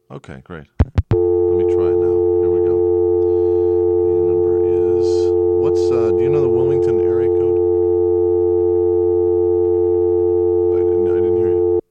Okay, great. Let me try it now. Here we go. The number is do you know the Wilmington area code? I didn't hear you.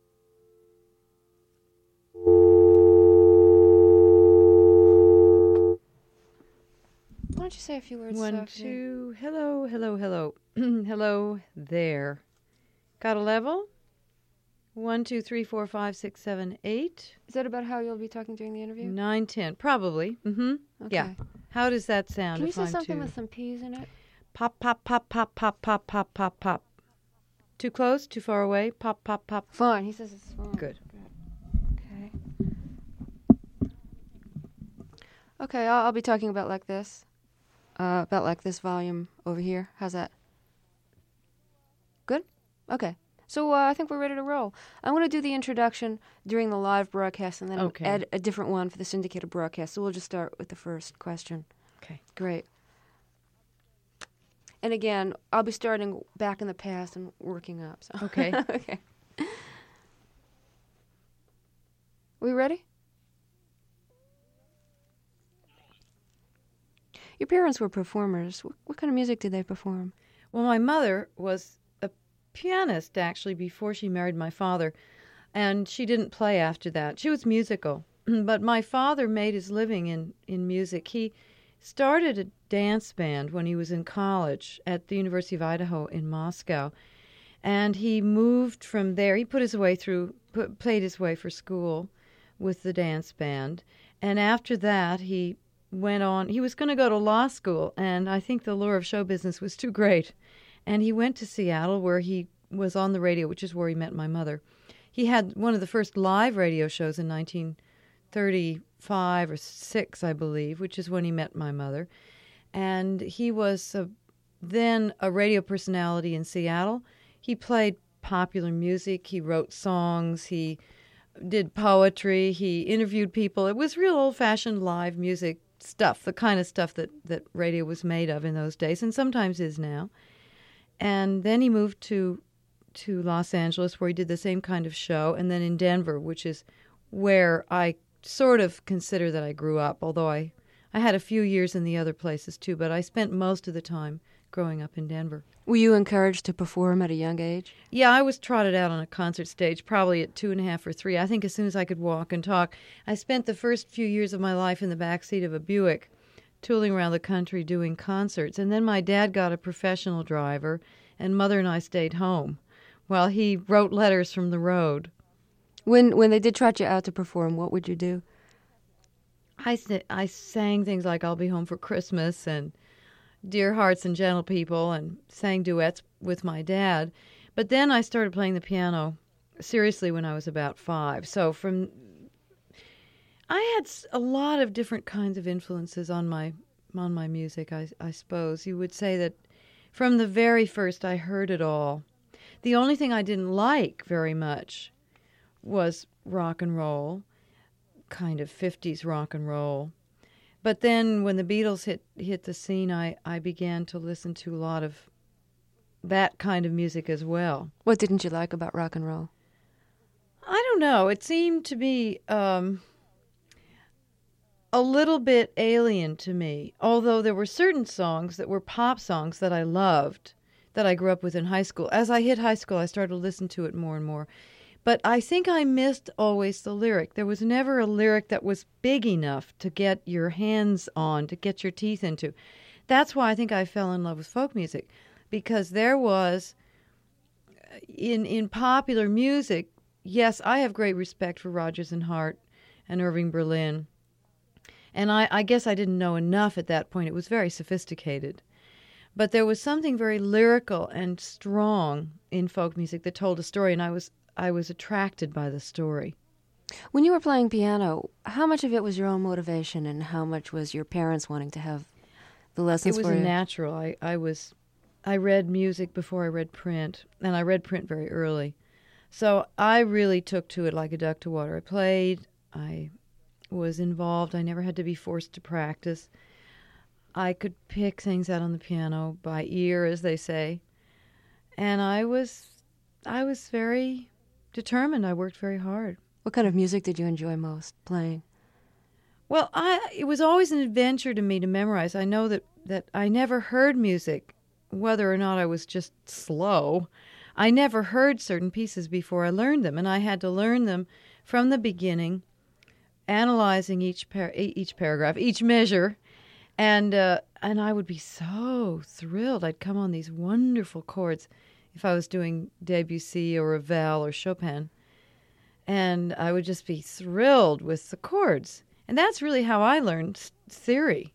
Why don't you say a few words? One, two, hello, hello, hello. Hello there. Got a level? 1, 2, 3, 4, 5, 6, 7, 8. Is that about how you'll be talking during the interview? 9, 10. Probably. Mm-hmm. Okay. Yeah. How does that sound? Can you if say I'm something too... with some P's in it? Pop, pop, pop, pop, pop, pop, pop, pop, pop. Too close? Too far away? Pop, pop, pop. Fine. He says it's fine. Good. Okay. Okay, I'll be talking about like this. About like this volume over here. How's that? Good? Okay. So I think we're ready to roll. I'm going to do the introduction during the live broadcast and then add a different one for the syndicated broadcast. So we'll just start with the first question. Okay. Great. And again, I'll be starting back in the past and working up. So. Okay. Okay. We ready? Your parents were performers. What kind of music did they perform? Well, my mother was a pianist, actually, before she married my father, and she didn't play after that. She was musical, but my father made his living in music. He started a dance band when he was in college at the University of Idaho in Moscow, and he moved from there. He played his way for school with the dance band, and after that he went on. He was going to go to law school, and I think the lure of show business was too great. And he went to Seattle, where he was on the radio, which is where he met my mother. He had one of the first live radio shows in 1935 or 6, I believe, which is when he met my mother. And he was then a radio personality in Seattle. He played popular music. He wrote songs. He did poetry. He interviewed people. It was real old-fashioned live music stuff, the kind of stuff that radio was made of in those days, and sometimes is now. And then he moved to Los Angeles, where he did the same kind of show, and then in Denver, which is where I sort of consider that I grew up, although I had a few years in the other places too, but I spent most of the time growing up in Denver. Were you encouraged to perform at a young age? Yeah, I was trotted out on a concert stage probably at 2.5 or 3. I think as soon as I could walk and talk. I spent the first few years of my life in the back seat of a Buick, tooling around the country doing concerts. And then my dad got a professional driver, and Mother and I stayed home while he wrote letters from the road. When they did trot you out to perform, what would you do? I sang things like I'll Be Home for Christmas and Dear Hearts and Gentle People, and sang duets with my dad. But then I started playing the piano seriously when I was about 5. So I had a lot of different kinds of influences on my music, I suppose. You would say that from the very first I heard it all. The only thing I didn't like very much was rock and roll, kind of 50s rock and roll. But then when the Beatles hit the scene, I began to listen to a lot of that kind of music as well. What didn't you like about rock and roll? I don't know. It seemed to be a little bit alien to me, although there were certain songs that were pop songs that I loved, that I grew up with in high school. As I hit high school, I started to listen to it more and more. But I think I missed always the lyric. There was never a lyric that was big enough to get your hands on, to get your teeth into. That's why I think I fell in love with folk music, because there was, in popular music, yes, I have great respect for Rodgers and Hart and Irving Berlin. And I guess I didn't know enough at that point. It was very sophisticated. But there was something very lyrical and strong in folk music that told a story, and I was attracted by the story. When you were playing piano, how much of it was your own motivation and how much was your parents wanting to have the lessons for you? It was natural. I read music before I read print, and I read print very early. So I really took to it like a duck to water. I played, I was involved. I never had to be forced to practice. I could pick things out on the piano by ear, as they say. And I was very determined. I worked very hard. What kind of music did you enjoy most playing? Well, it was always an adventure to me to memorize. I know that I never heard music, whether or not I was just slow. I never heard certain pieces before I learned them, and I had to learn them from the beginning, analyzing each paragraph, each measure, and I would be so thrilled. I'd come on these wonderful chords if I was doing Debussy or Ravel or Chopin, and I would just be thrilled with the chords. And that's really how I learned theory,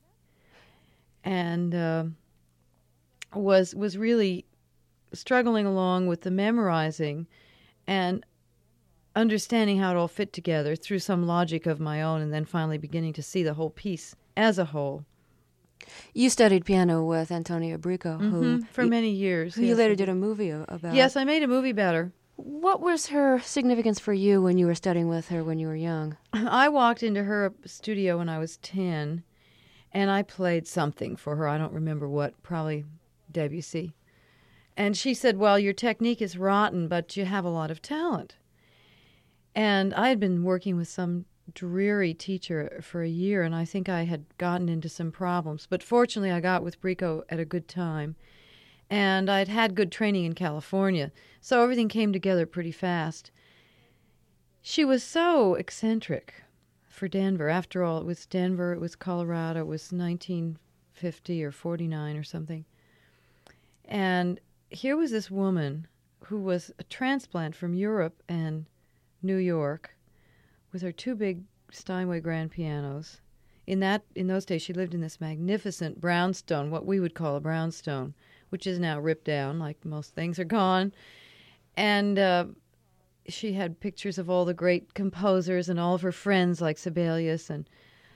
and was really struggling along with the memorizing and understanding how it all fit together through some logic of my own, and then finally beginning to see the whole piece as a whole. You studied piano with Antonia Bricco, who for many years. Who you later did a movie about. Yes, I made a movie about her. What was her significance for you when you were studying with her when you were young? I walked into her studio when I was 10, and I played something for her. I don't remember what, probably Debussy. And she said, well, your technique is rotten, but you have a lot of talent. And I had been working with some dreary teacher for a year, and I think I had gotten into some problems. But fortunately, I got with Bricco at a good time. And I'd had good training in California, so everything came together pretty fast. She was so eccentric for Denver. After all, it was Denver, it was Colorado, it was 1950 or 49 or something. And here was this woman who was a transplant from Europe and New York with her two big Steinway grand pianos. In those days, she lived in this magnificent brownstone, what we would call a brownstone, which is now ripped down, like most things are gone. And she had pictures of all the great composers and all of her friends like Sibelius and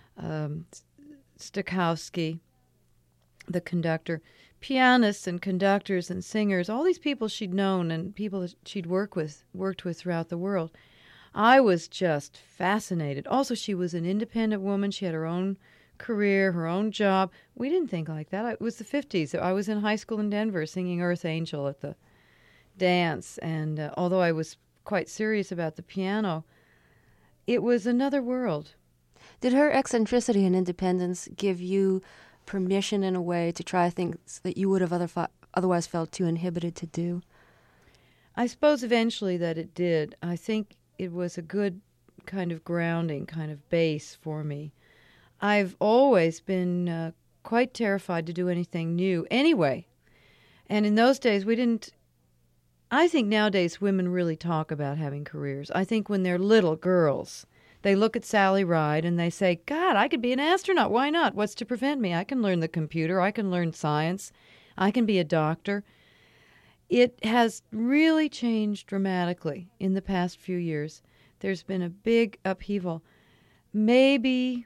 Stokowski, the conductor, pianists and conductors and singers, all these people she'd known and people that she'd worked with throughout the world. I was just fascinated. Also, she was an independent woman. She had her own career, her own job. We didn't think like that. It was the 50s. I was in high school in Denver singing Earth Angel at the dance, and although I was quite serious about the piano, it was another world. Did her eccentricity and independence give you permission in a way to try things that you would have otherwise felt too inhibited to do? I suppose eventually that it did. I think it was a good kind of grounding, kind of base for me. I've always been quite terrified to do anything new anyway. And in those days, we didn't... I think nowadays women really talk about having careers. I think when they're little girls, they look at Sally Ride and they say, God, I could be an astronaut. Why not? What's to prevent me? I can learn the computer. I can learn science. I can be a doctor. It has really changed dramatically in the past few years. There's been a big upheaval. Maybe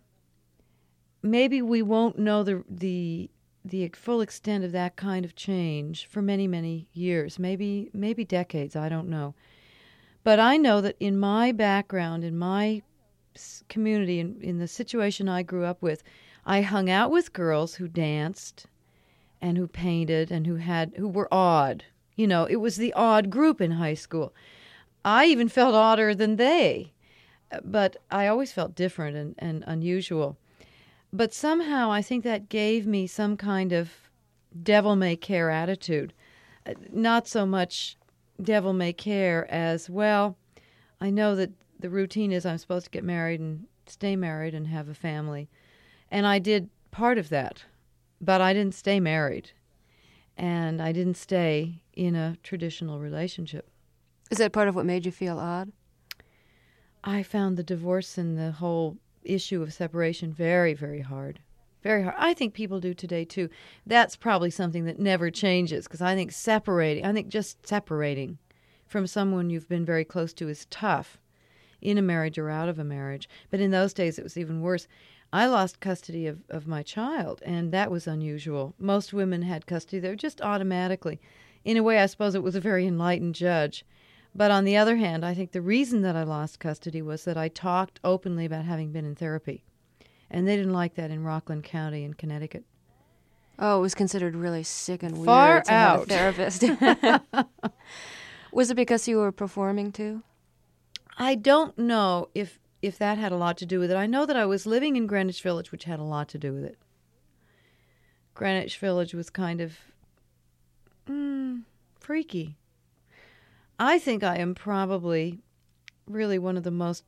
we won't know the full extent of that kind of change for many, many years, maybe decades, I don't know. But I know that in my background, in my community, in the situation I grew up with, I hung out with girls who danced and who painted and who were odd. You know, it was the odd group in high school. I even felt odder than they, but I always felt different and unusual. But somehow I think that gave me some kind of devil-may-care attitude. Not so much devil-may-care as, well, I know that the routine is I'm supposed to get married and stay married and have a family. And I did part of that, but I didn't stay married. And I didn't stay in a traditional relationship. Is that part of what made you feel odd? I found the divorce and the whole issue of separation very, very hard. Very hard. I think people do today, too. That's probably something that never changes, because I think just separating from someone you've been very close to is tough, in a marriage or out of a marriage. But in those days, it was even worse. I lost custody of my child, and that was unusual. Most women had custody there just automatically. In a way, I suppose it was a very enlightened judge. But on the other hand, I think the reason that I lost custody was that I talked openly about having been in therapy. And they didn't like that in Rockland County in Connecticut. Oh, it was considered really sick and weird Far to out. have a therapist. Was it because you were performing too? I don't know if that had a lot to do with it. I know that I was living in Greenwich Village, which had a lot to do with it. Greenwich Village was kind of freaky. I think I am probably really one of the most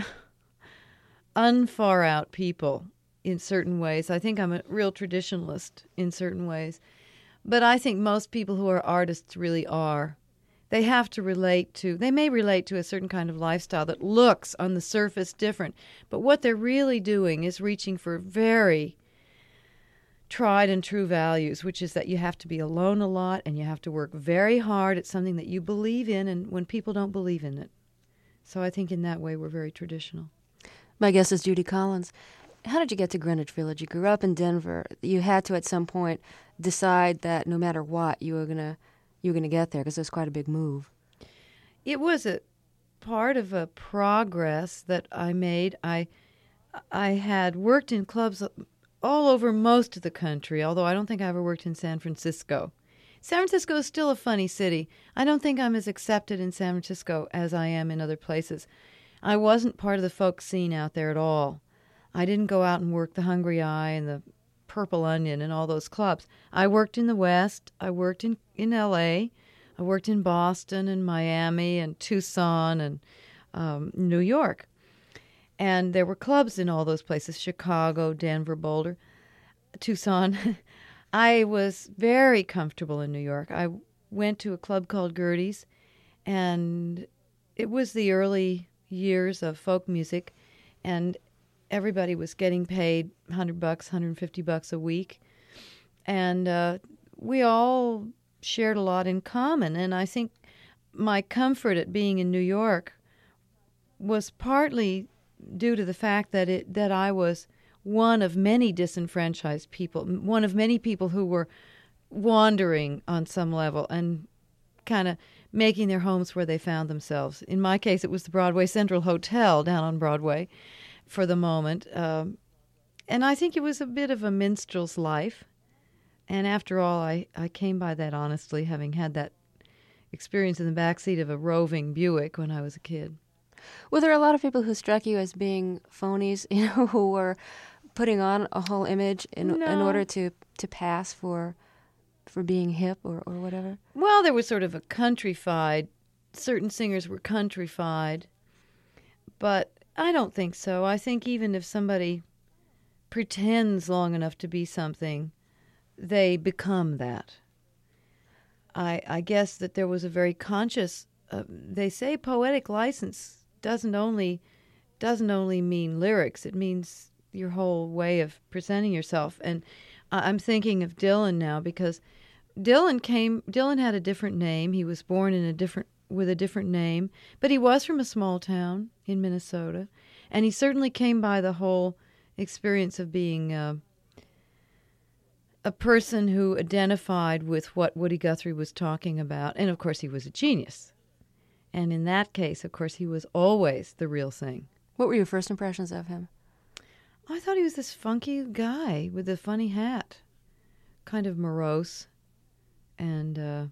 unfar out people in certain ways. I think I'm a real traditionalist in certain ways. But I think most people who are artists really are. They have to they may relate to a certain kind of lifestyle that looks on the surface different. But what they're really doing is reaching for very tried and true values, which is that you have to be alone a lot and you have to work very hard at something that you believe in, and when people don't believe in it. So I think in that way we're very traditional. My guest is Judy Collins. How did you get to Greenwich Village? You grew up in Denver. You had to at some point decide that no matter what you were gonna get there, because it was quite a big move. It was a part of a progress that I made. I had worked in clubs all over most of the country, although I don't think I ever worked in San Francisco. San Francisco is still a funny city. I don't think I'm as accepted in San Francisco as I am in other places. I wasn't part of the folk scene out there at all. I didn't go out and work the Hungry Eye and the Purple Onion and all those clubs. I worked in the West. I worked in L.A. I worked in Boston and Miami and Tucson and New York. And there were clubs in all those places, Chicago, Denver, Boulder, Tucson. I was very comfortable in New York. I went to a club called Gertie's, and it was the early years of folk music, and everybody was getting paid $100, $150 a week. And we all shared a lot in common. And I think my comfort at being in New York was partly due to the fact that I was one of many disenfranchised people, one of many people who were wandering on some level and kind of making their homes where they found themselves. In my case, it was the Broadway Central Hotel down on Broadway for the moment. And I think it was a bit of a minstrel's life. And after all, I came by that honestly, having had that experience in the backseat of a roving Buick when I was a kid. Were there a lot of people who struck you as being phonies, who were putting on a whole image in order to pass for being hip or whatever? Well, there was sort of a countrified, certain singers were countrified, but I don't think so. I think even if somebody pretends long enough to be something, they become that. I guess that there was a very conscious, they say poetic license doesn't only mean lyrics. It means your whole way of presenting yourself. And I'm thinking of Dylan now because Dylan had a different name. He was born with a different name, but he was from a small town in Minnesota, and he certainly came by the whole experience of being a person who identified with what Woody Guthrie was talking about. And of course he was a genius. And in that case, of course, he was always the real thing. What were your first impressions of him? I thought he was this funky guy with a funny hat, kind of morose and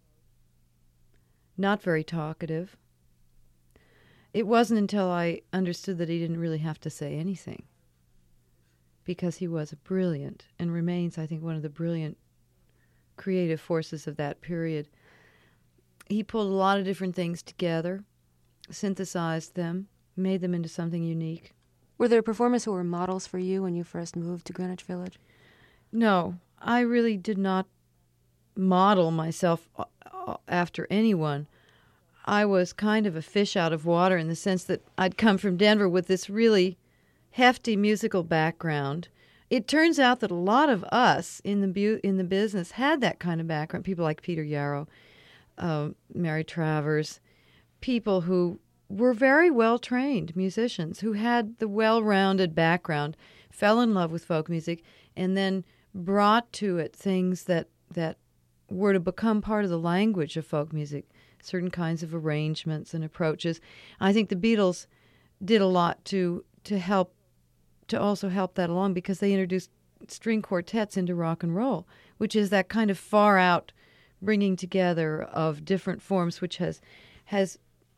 not very talkative. It wasn't until I understood that he didn't really have to say anything, because he was a brilliant, and remains, I think, one of the brilliant creative forces of that period. He pulled a lot of different things together, synthesized them, made them into something unique. Were there performers who were models for you when you first moved to Greenwich Village? No, I really did not model myself after anyone. I was kind of a fish out of water in the sense that I'd come from Denver with this really hefty musical background. It turns out that a lot of us in the business had that kind of background. People like Peter Yarrow, Mary Travers, people who were very well-trained musicians who had the well-rounded background, fell in love with folk music, and then brought to it things that were to become part of the language of folk music, certain kinds of arrangements and approaches. I think the Beatles did a lot to also help that along, because they introduced string quartets into rock and roll, which is that kind of far out bringing together of different forms, which has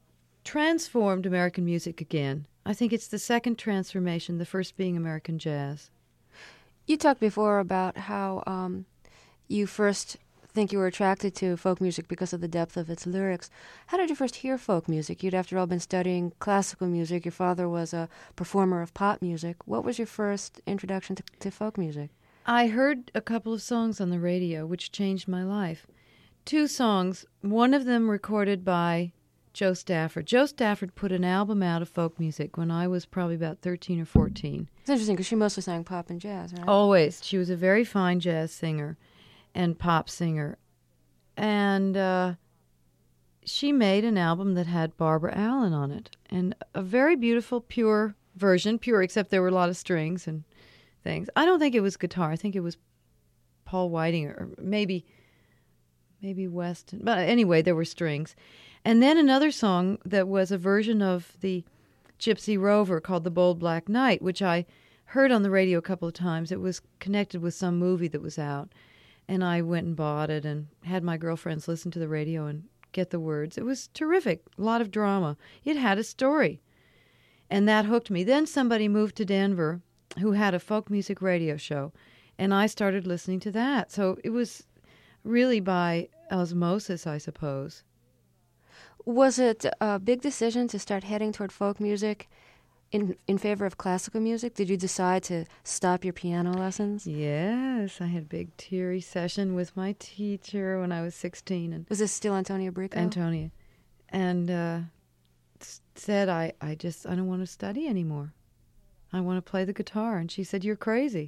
transformed American music again. I think it's the second transformation, the first being American jazz. You talked before about how you first think you were attracted to folk music because of the depth of its lyrics. How did you first hear folk music? You'd, after all, been studying classical music. Your father was a performer of pop music. What was your first introduction to folk music? I heard a couple of songs on the radio, which changed my life. 2 songs, one of them recorded by Joe Stafford. Joe Stafford put an album out of folk music when I was probably about 13 or 14. It's interesting because she mostly sang pop and jazz, right? Always. She was a very fine jazz singer and pop singer. And she made an album that had Barbara Allen on it. And a very beautiful, pure version. Pure, except there were a lot of strings and things. I don't think it was guitar. I think it was Paul Whiting or maybe Weston. But anyway, there were strings. And then another song that was a version of the Gypsy Rover called The Bold Black Knight, which I heard on the radio a couple of times. It was connected with some movie that was out. And I went and bought it and had my girlfriends listen to the radio and get the words. It was terrific. A lot of drama. It had a story. And that hooked me. Then somebody moved to Denver who had a folk music radio show. And I started listening to that. So it was really by osmosis, I suppose. Was it a big decision to start heading toward folk music in favor of classical music? Did you decide to stop your piano lessons? Yes, I had a big teary session with my teacher when I was 16. And was this still Antonia Bricco? Antonia. And said, I don't want to study anymore. I want to play the guitar. And she said, you're crazy.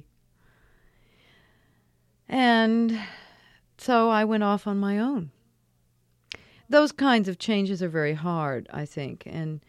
And so I went off on my own. Those kinds of changes are very hard, I think, and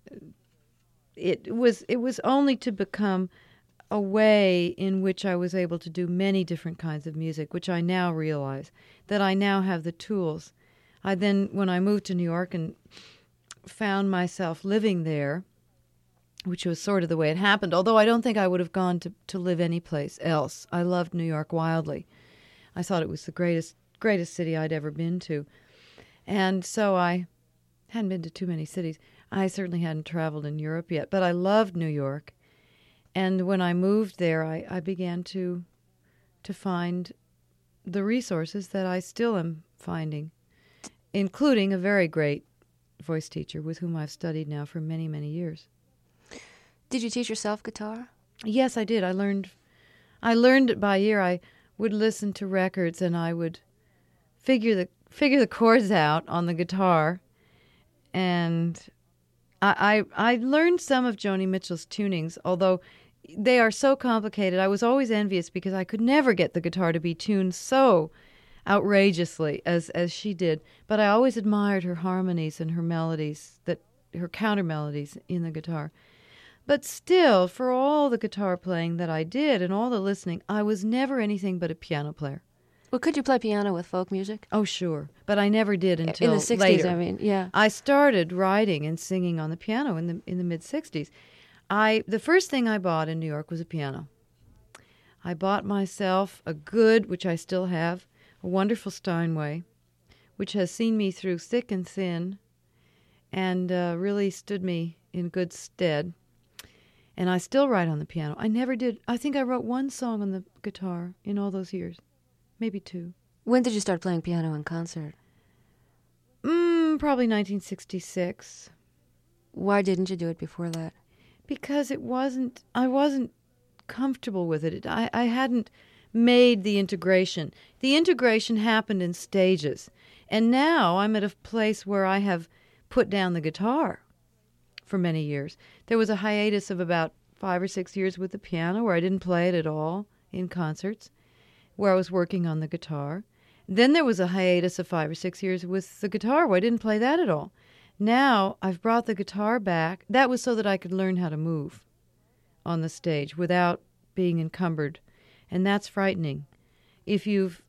it was only to become a way in which I was able to do many different kinds of music, which I now realize that I now have the tools. I then, when I moved to New York and found myself living there, which was sort of the way it happened, although I don't think I would have gone to live anyplace else. I loved New York wildly. I thought it was the greatest city I'd ever been to. And so I hadn't been to too many cities. I certainly hadn't traveled in Europe yet, but I loved New York. And when I moved there, I began to find the resources that I still am finding, including a very great voice teacher with whom I've studied now for many, many years. Did you teach yourself guitar? Yes, I did. I learned it by ear. I would listen to records and I would figure the chords out on the guitar, and I learned some of Joni Mitchell's tunings, although they are so complicated. I was always envious because I could never get the guitar to be tuned so outrageously as she did, but I always admired her harmonies and her melodies, her counter melodies in the guitar. But still, for all the guitar playing that I did and all the listening, I was never anything but a piano player. Well, could you play piano with folk music? Oh, sure. But I never did until in the 60s, later. I mean, yeah. I started writing and singing on the piano in the mid-60s. The first thing I bought in New York was a piano. I bought myself a good, which I still have, a wonderful Steinway, which has seen me through thick and thin and really stood me in good stead. And I still write on the piano. I never did. I think I wrote one song on the guitar in all those years. Maybe 2. When did you start playing piano in concert? Probably 1966. Why didn't you do it before that? Because I wasn't comfortable with it. I hadn't made the integration. The integration happened in stages. And now I'm at a place where I have put down the guitar for many years. There was a hiatus of about 5 or 6 years with the piano where I didn't play it at all in concerts, where I was working on the guitar. Then there was a hiatus of 5 or 6 years with the guitar where I didn't play that at all. Now I've brought the guitar back. That was so that I could learn how to move on the stage without being encumbered. And that's frightening. If you've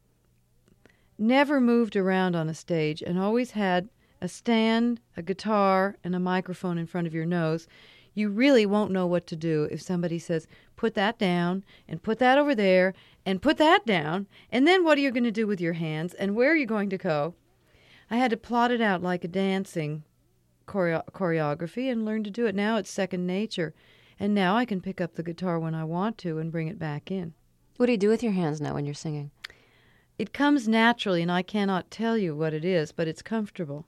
never moved around on a stage and always had a stand, a guitar, and a microphone in front of your nose, you really won't know what to do if somebody says, put that down, and put that over there, and put that down, and then what are you going to do with your hands, and where are you going to go? I had to plot it out like a dancing choreography and learned to do it. Now it's second nature. And now I can pick up the guitar when I want to and bring it back in. What do you do with your hands now when you're singing? It comes naturally, and I cannot tell you what it is, but it's comfortable.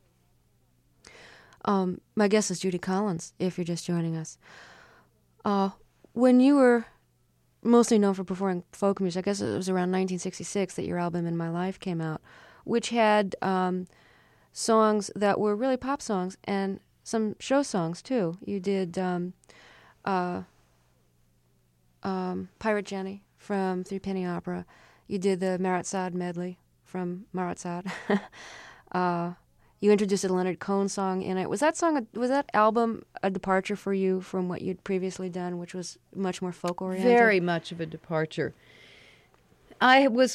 My guest is Judy Collins, if you're just joining us. When you were mostly known for performing folk music, I guess it was around 1966 that your album In My Life came out, which had songs that were really pop songs and some show songs, too. You did Pirate Jenny from Threepenny Opera. You did the Marat Sade medley from Marat Sade. You introduced a Leonard Cohen song in it. Was that album a departure for you from what you'd previously done, which was much more folk-oriented? Very much of a departure. I've always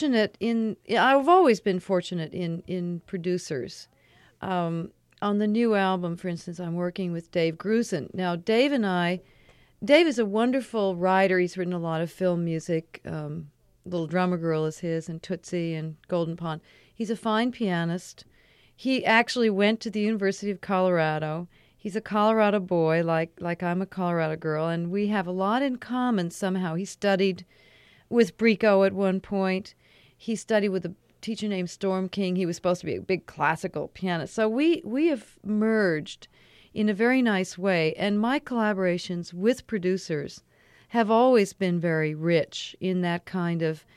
been fortunate in producers. On the new album, for instance, I'm working with Dave Grusin. Now, Dave is a wonderful writer. He's written a lot of film music. Little Drummer Girl is his, and Tootsie and Golden Pond. He's a fine pianist. He actually went to the University of Colorado. He's a Colorado boy, like I'm a Colorado girl, and we have a lot in common somehow. He studied with Brico at one point. He studied with a teacher named Storm King. He was supposed to be a big classical pianist. So we have merged in a very nice way, and my collaborations with producers have always been very rich in that kind of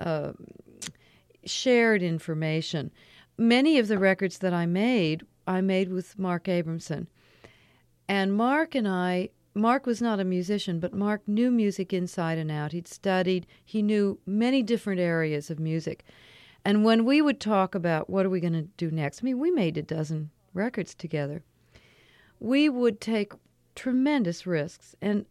shared information. Many of the records that I made with Mark Abramson. And Mark was not a musician, but Mark knew music inside and out. He'd studied, he knew many different areas of music. And when we would talk about what are we going to do next, we made a dozen records together. We would take tremendous risks. And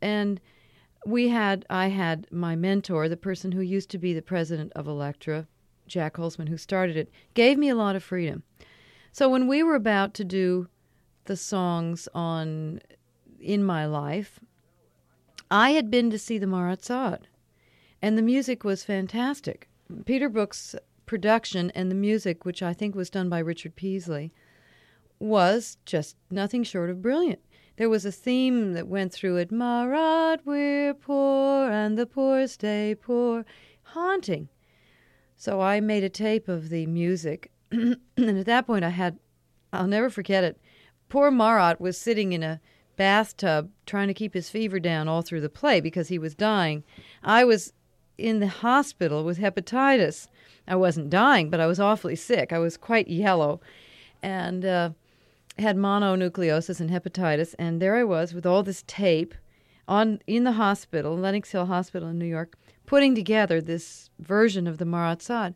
I had my mentor, the person who used to be the president of Elektra, Jack Holzman, who started it, gave me a lot of freedom. So when we were about to do the songs on In My Life, I had been to see the Marat Sade, and the music was fantastic. Peter Brook's production and the music, which I think was done by Richard Peasley, was just nothing short of brilliant. There was a theme that went through it, Marat, we're poor, and the poor stay poor, haunting. So I made a tape of the music, and at that point I'll never forget it, poor Marat was sitting in a bathtub trying to keep his fever down all through the play because he was dying. I was in the hospital with hepatitis. I wasn't dying, but I was awfully sick. I was quite yellow and had mononucleosis and hepatitis, and there I was with all this tape in the hospital, Lenox Hill Hospital in New York, putting together this version of the Marat Sade.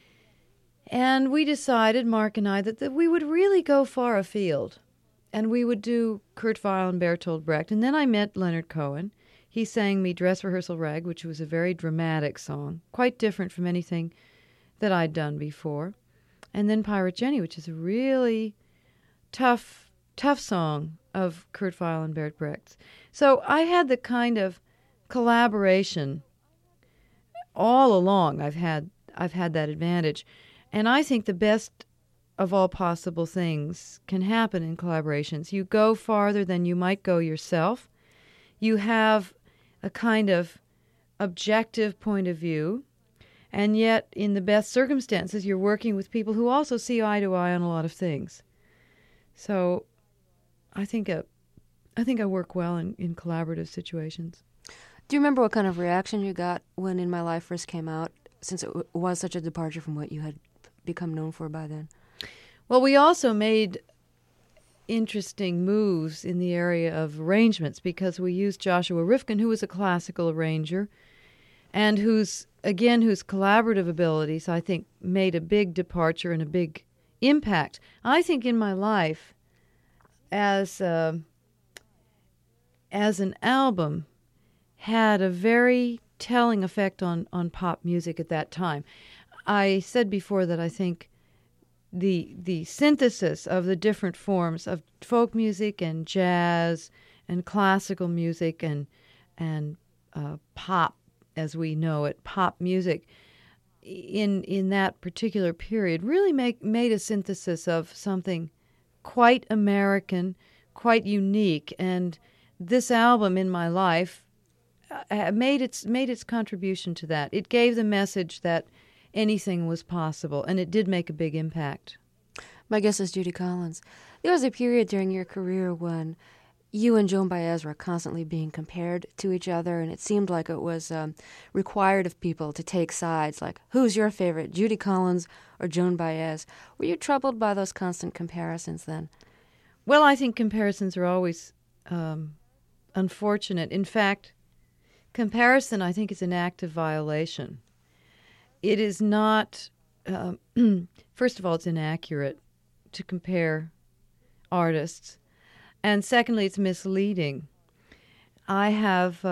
And we decided, Mark and I, that we would really go far afield, and we would do Kurt Weill and Bertolt Brecht. And then I met Leonard Cohen. He sang me Dress Rehearsal Rag, which was a very dramatic song, quite different from anything that I'd done before. And then Pirate Jenny, which is a really tough song of Kurt Weill and Bert Brecht's. So I had the kind of collaboration all along. I've had that advantage. And I think the best of all possible things can happen in collaborations. You go farther than you might go yourself. You have a kind of objective point of view, and yet in the best circumstances you're working with people who also see eye to eye on a lot of things. So I think I work well in collaborative situations. Do you remember what kind of reaction you got when In My Life first came out, since it was such a departure from what you had become known for by then? Well, we also made interesting moves in the area of arrangements because we used Joshua Rifkin, who was a classical arranger, and whose collaborative abilities, I think, made a big departure and a big impact. I think In My Life, as an album, had a very telling effect on pop music at that time. I said before that I think the synthesis of the different forms of folk music and jazz and classical music and pop, as we know it, pop music, in that particular period really made a synthesis of something quite American, quite unique. And this album, In My Life, made its contribution to that. It gave the message that anything was possible, and it did make a big impact. My guess is Judy Collins. There was a period during your career when you and Joan Baez were constantly being compared to each other, and it seemed like it was required of people to take sides, like, who's your favorite, Judy Collins or Joan Baez? Were you troubled by those constant comparisons then? Well, I think comparisons are always unfortunate. In fact, comparison, I think, is an act of violation. It is not, first of all, it's inaccurate to compare artists. And secondly, it's misleading. I have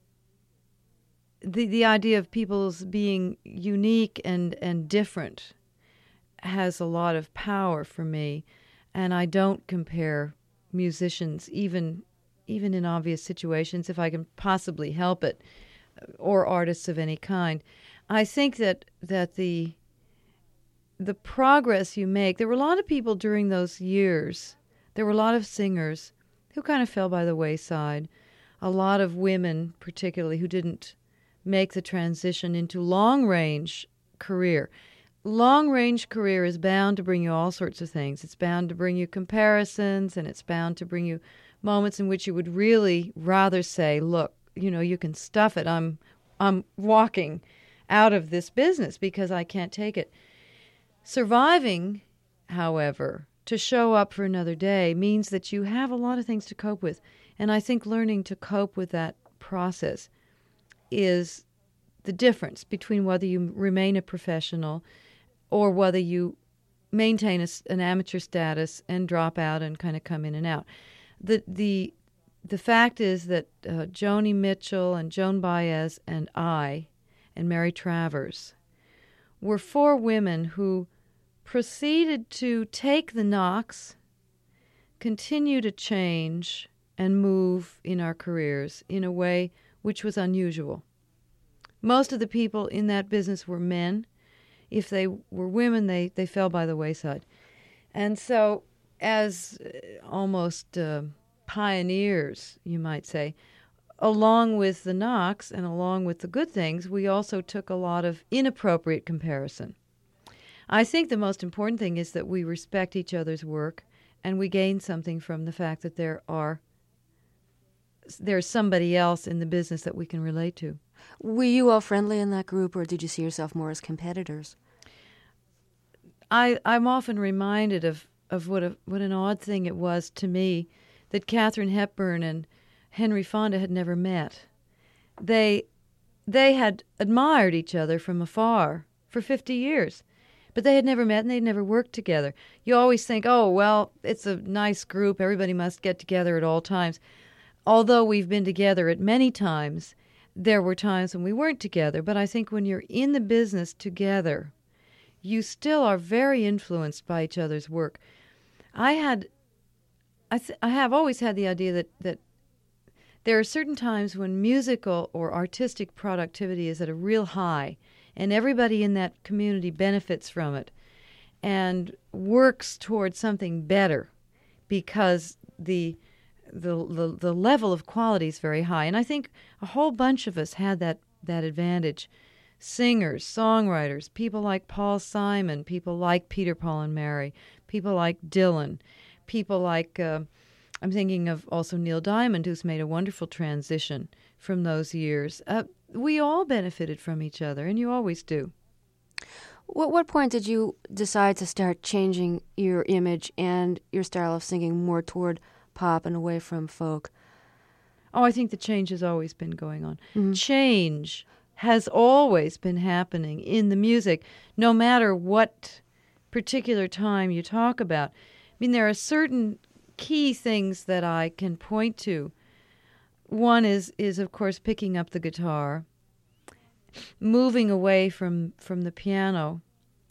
the idea of people's being unique and different has a lot of power for me, and I don't compare musicians, even in obvious situations, if I can possibly help it, or artists of any kind. I think that the progress you make, there were a lot of people during those years. There were a lot of singers who kind of fell by the wayside, a lot of women particularly who didn't make the transition into long-range career. Long-range career is bound to bring you all sorts of things. It's bound to bring you comparisons, and it's bound to bring you moments in which you would really rather say, look, you can stuff it. I'm walking out of this business because I can't take it. Surviving, however, to show up for another day means that you have a lot of things to cope with. And I think learning to cope with that process is the difference between whether you remain a professional or whether you maintain an amateur status and drop out and kind of come in and out. The fact is that Joni Mitchell and Joan Baez and I and Mary Travers were four women who proceeded to take the knocks, continue to change, and move in our careers in a way which was unusual. Most of the people in that business were men. If they were women, they fell by the wayside. And so, as almost pioneers, you might say, along with the knocks and along with the good things, we also took a lot of inappropriate comparison. I think the most important thing is that we respect each other's work, and we gain something from the fact that there's somebody else in the business that we can relate to. Were you all friendly in that group, or did you see yourself more as competitors? I'm often reminded of what an odd thing it was to me that Katharine Hepburn and Henry Fonda had never met. They had admired each other from afar for 50 years. But they had never met and they'd never worked together. You always think, oh, well, it's a nice group. Everybody must get together at all times. Although we've been together at many times, there were times when we weren't together. But I think when you're in the business together, you still are very influenced by each other's work. I have always had the idea that there are certain times when musical or artistic productivity is at a real high, and everybody in that community benefits from it and works towards something better because the level of quality is very high. And I think a whole bunch of us had that advantage. Singers, songwriters, people like Paul Simon, people like Peter, Paul and Mary, people like Dylan, people like, I'm thinking of also Neil Diamond, who's made a wonderful transition from those years. We all benefited from each other, and you always do. What point did you decide to start changing your image and your style of singing more toward pop and away from folk? Oh, I think the change has always been going on. Mm-hmm. Change has always been happening in the music, no matter what particular time you talk about. I mean, there are certain key things that I can point to. One is of course picking up the guitar, moving away from the piano.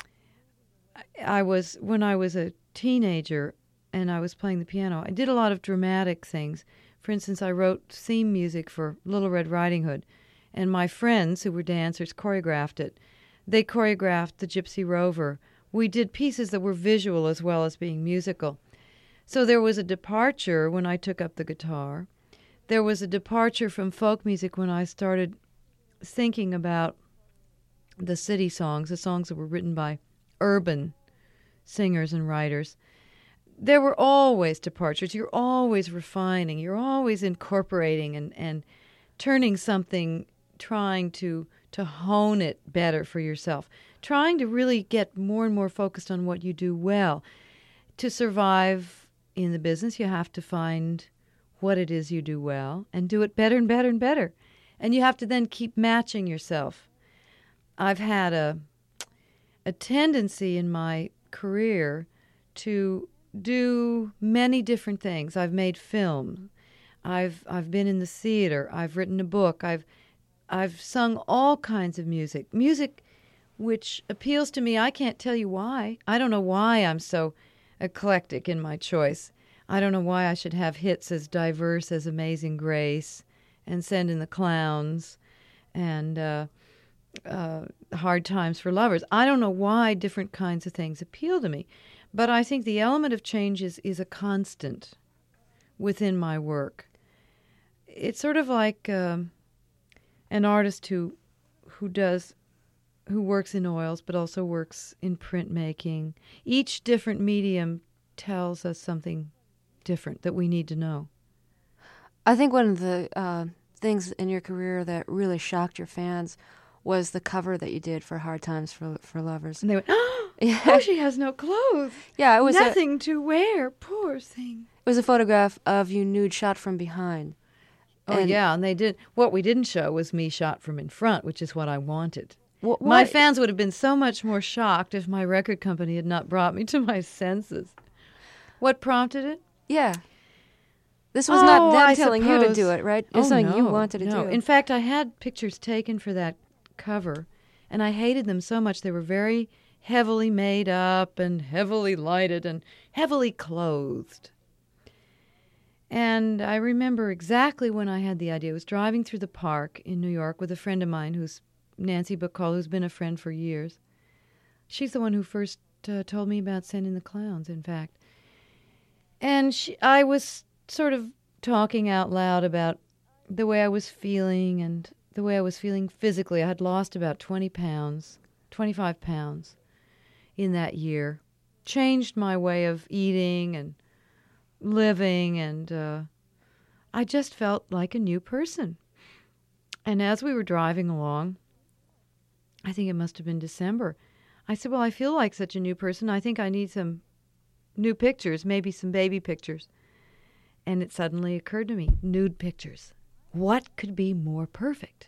When I was a teenager and I was playing the piano, I did a lot of dramatic things. For instance, I wrote theme music for Little Red Riding Hood, and my friends who were dancers choreographed it. They choreographed the Gypsy Rover. We did pieces that were visual as well as being musical. So there was a departure when I took up the guitar. There was a departure from folk music when I started thinking about the city songs, the songs that were written by urban singers and writers. There were always departures. You're always refining. You're always incorporating and turning something, trying to hone it better for yourself, trying to really get more and more focused on what you do well. To survive in the business, you have to find what it is you do well and do it better and better and better. And you have to then keep matching yourself. I've had a tendency in my career to do many different things. I've made film. I've been in the theater. I've written a book. I've sung all kinds of music. Music which appeals to me. I can't tell you why. I don't know why I'm so eclectic in my choice. I don't know why I should have hits as diverse as Amazing Grace and Send in the Clowns and Hard Times for Lovers. I don't know why different kinds of things appeal to me. But I think the element of change is a constant within my work. It's sort of like an artist who works in oils but also works in printmaking. Each different medium tells us something different that we need to know. I think one of the things in your career that really shocked your fans was the cover that you did for Hard Times for Lovers. And they went, Yeah. oh, she has no clothes. Yeah, it was nothing to wear. Poor thing. It was a photograph of you nude shot from behind. Oh, yeah, and they did. What we didn't show was me shot from in front, which is what I wanted. What? My fans would have been so much more shocked if my record company had not brought me to my senses. What prompted it? Yeah. This was not them I telling you to suppose. do it, right? It was something you wanted to do. In fact, I had pictures taken for that cover, and I hated them so much. They were very heavily made up and heavily lighted and heavily clothed. And I remember exactly when I had the idea. I was driving through the park in New York with a friend of mine who's Nancy Bacall, who's been a friend for years. She's the one who first told me about Send in the Clowns, in fact. And I was sort of talking out loud about the way I was feeling and the way I was feeling physically. I had lost about 25 pounds in that year. Changed my way of eating and living, and I just felt like a new person. And as we were driving along, I think it must have been December, I said, well, I feel like such a new person. I think I need some new pictures, maybe some baby pictures. And it suddenly occurred to me, nude pictures. What could be more perfect?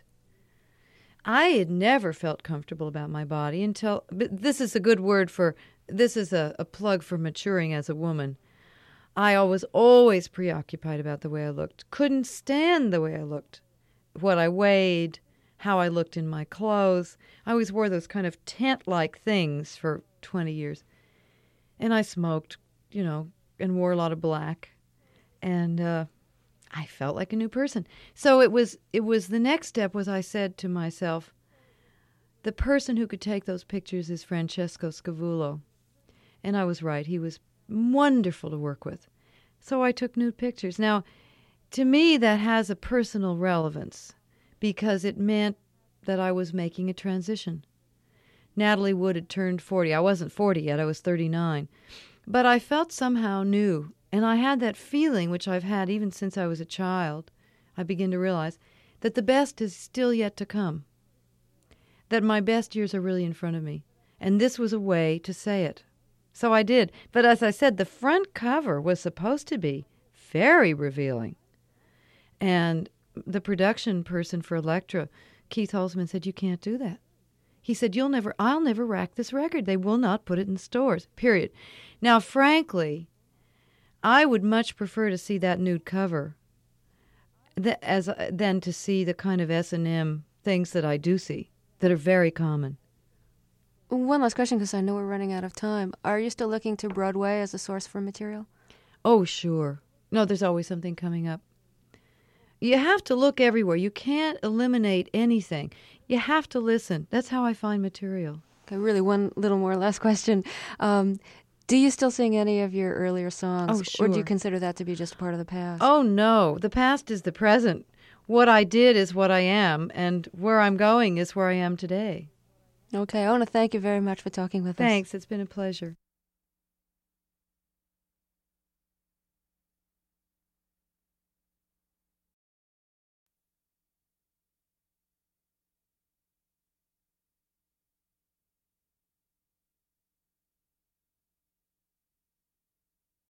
I had never felt comfortable about my body until, but this is a good word for, this is a plug for maturing as a woman. I was always preoccupied about the way I looked. Couldn't stand the way I looked, what I weighed, how I looked in my clothes. I always wore those kind of tent-like things for 20 years. And I smoked, and wore a lot of black. And I felt like a new person. So it was the next step was I said to myself, the person who could take those pictures is Francesco Scavullo. And I was right. He was wonderful to work with. So I took nude pictures. Now, to me, that has a personal relevance because it meant that I was making a transition. Natalie Wood had turned 40. I wasn't 40 yet. I was 39. But I felt somehow new. And I had that feeling, which I've had even since I was a child, I begin to realize, that the best is still yet to come. That my best years are really in front of me. And this was a way to say it. So I did. But as I said, the front cover was supposed to be very revealing. And the production person for Elektra, Keith Holzman, said, you can't do that. He said, I'll never rack this record. They will not put it in stores, period. Now, frankly, I would much prefer to see that nude cover than to see the kind of S&M things that I do see that are very common. One last question, because I know we're running out of time. Are you still looking to Broadway as a source for material? Oh, sure. No, there's always something coming up. You have to look everywhere. You can't eliminate anything. You have to listen. That's how I find material. Okay, really, one little more last question. Do you still sing any of your earlier songs? Oh, Or do you sure. consider that to be just a part of the past? Oh, no. The past is the present. What I did is what I am, and where I'm going is where I am today. Okay, I want to thank you very much for talking with us. Thanks. It's been a pleasure.